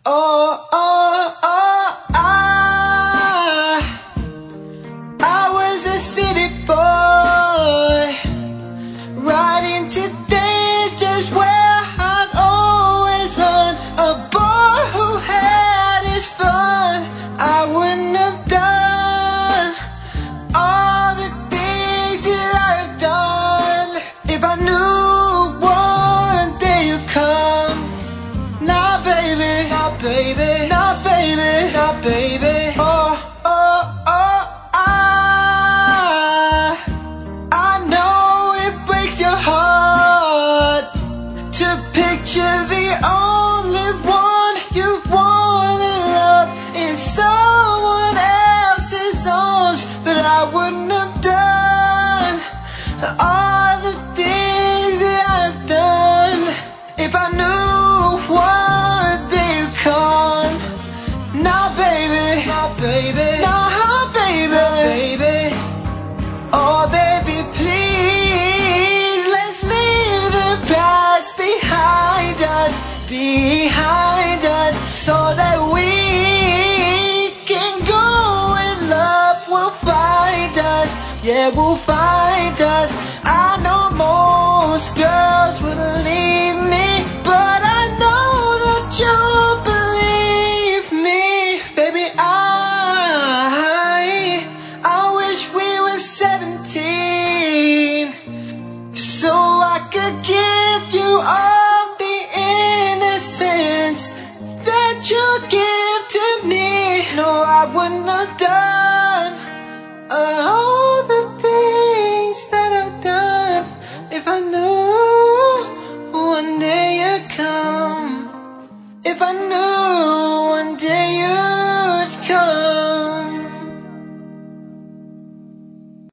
Oh, oh, oh, I was a city boy, riding to dangers where I'd always run. A boy who had his fun. I wouldn't have done all the things that I've done if I knew one day you'd come. Nah, baby, nah, baby, nah, baby, nah, baby. Oh, oh, oh, I know it breaks your heart to picture the only one you want to love in someone else's arms, but I wouldn't have done all the things that I've done if I knew one day you'd come. Nah, baby, nah, baby, nah, baby, nah, baby. Oh, baby, please, let's leave the past behind us, so that we can go and love will find us. Yeah, will find us. I know most girls will leave me, but I know that you'll believe me. Baby, I wish we were 17, so I could give you all the innocence that you give to me. No, I wouldn't have done all the things that I've done if I knew one day you'd come. If I knew